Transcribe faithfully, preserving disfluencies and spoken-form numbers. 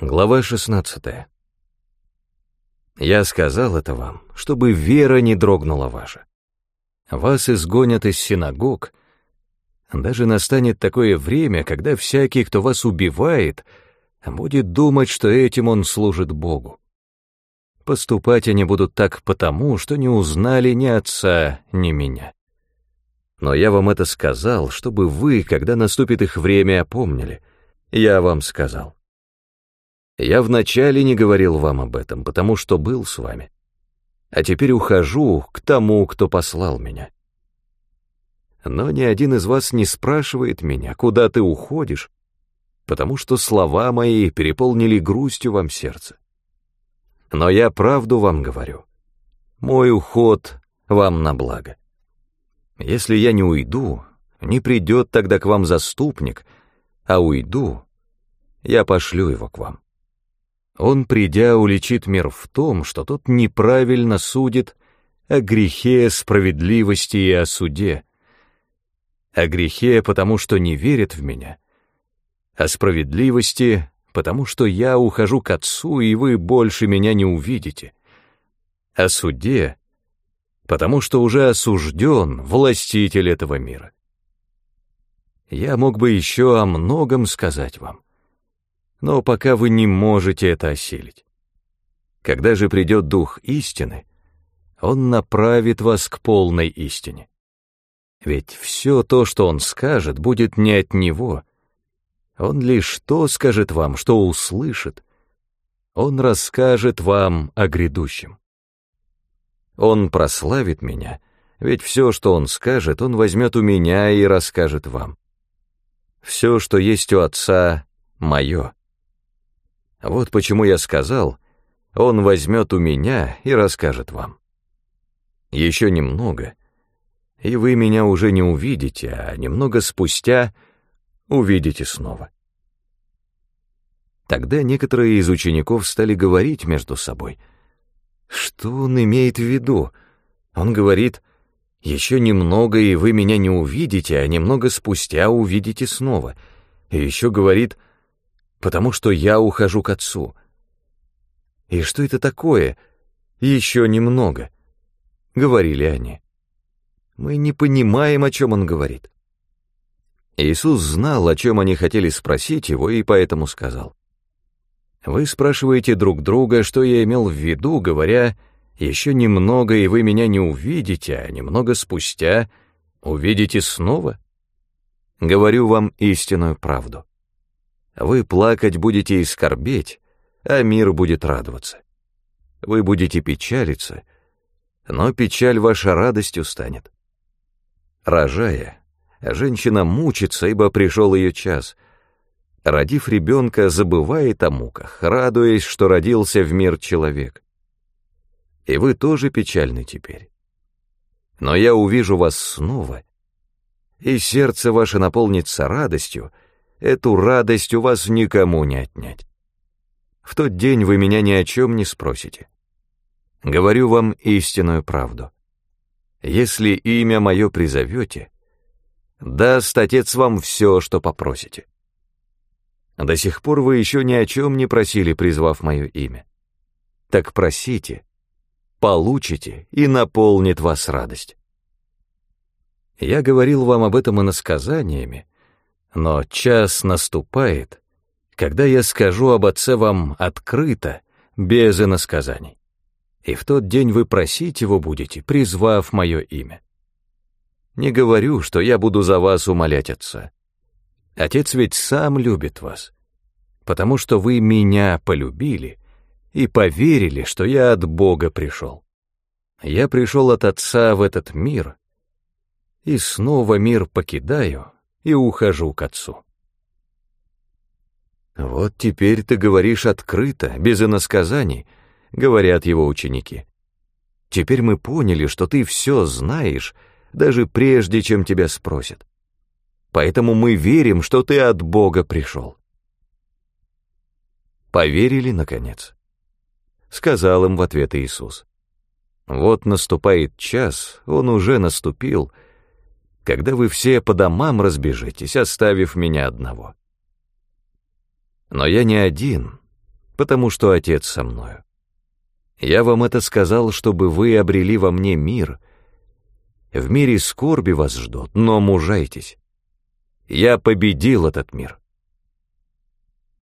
Глава шестнадцатая. Я сказал это вам, чтобы вера не дрогнула ваша. Вас изгонят из синагог. Даже настанет такое время, когда всякий, кто вас убивает, будет думать, что этим он служит Богу. Поступать они будут так потому, что не узнали ни отца, ни меня. Но я вам это сказал, чтобы вы, когда наступит их время, опомнили. Я вам сказал. Я вначале не говорил вам об этом, потому что был с вами. А теперь ухожу к тому, кто послал меня. Но ни один из вас не спрашивает меня, куда ты уходишь, потому что слова мои переполнили грустью вам сердце. Но я правду вам говорю. Мой уход вам на благо. Если я не уйду, не придет тогда к вам заступник, а уйду, я пошлю его к вам. Он, придя, уличит мир в том, что тот неправильно судит о грехе, справедливости и о суде. О грехе, потому что не верит в меня, о справедливости, потому что я ухожу к Отцу, и вы больше меня не увидите, о суде, потому что уже осужден властитель этого мира. Я мог бы еще о многом сказать вам, но пока вы не можете это осилить. Когда же придет Дух истины, Он направит вас к полной истине. Ведь все то, что Он скажет, будет не от Него. Он лишь то скажет вам, что услышит. Он расскажет вам о грядущем. Он прославит меня, ведь все, что Он скажет, Он возьмет у меня и расскажет вам. Все, что есть у Отца, мое. Вот почему я сказал, Он возьмет у меня и расскажет вам. Еще немного, и вы меня уже не увидите, а немного спустя увидите снова. Тогда некоторые из учеников стали говорить между собой. Что он имеет в виду? Он говорит, еще немного, и вы меня не увидите, а немного спустя увидите снова. И еще говорит, потому что я ухожу к Отцу. И что это такое? Еще немного, говорили они. Мы не понимаем, о чем он говорит. Иисус знал, о чем они хотели спросить его, и поэтому сказал: вы спрашиваете друг друга, что я имел в виду, говоря, еще немного, и вы меня не увидите, а немного спустя увидите снова? Говорю вам истинную правду. Вы плакать будете и скорбеть, а мир будет радоваться. Вы будете печалиться, но печаль ваша радостью станет. Рожая, женщина мучится, ибо пришел ее час. Родив ребенка, забывает о муках, радуясь, что родился в мир человек. И вы тоже печальны теперь. Но я увижу вас снова, и сердце ваше наполнится радостью, эту радость у вас никому не отнять. В тот день вы меня ни о чем не спросите. Говорю вам истинную правду. Если имя мое призовете, даст Отец вам все, что попросите. До сих пор вы еще ни о чем не просили, призвав мое имя. Так просите, получите, и наполнит вас радость. Я говорил вам об этом иносказаниями, но час наступает, когда я скажу об Отце вам открыто, без иносказаний. И в тот день вы просить Его будете, призвав мое имя. Не говорю, что я буду за вас умолять Отца. Отец ведь сам любит вас, потому что вы меня полюбили и поверили, что я от Бога пришел. Я пришел от Отца в этот мир, и снова мир покидаю и ухожу к Отцу. Вот теперь ты говоришь открыто, без иносказаний, говорят его ученики. Теперь мы поняли, что ты все знаешь, даже прежде, чем тебя спросят. Поэтому мы верим, что ты от Бога пришел. Поверили, наконец. Сказал им в ответ Иисус: вот наступает час, он уже наступил, когда вы все по домам разбежитесь, оставив меня одного. Но я не один, потому что Отец со мною. Я вам это сказал, чтобы вы обрели во мне мир. В мире скорби вас ждут, но мужайтесь. Я победил этот мир».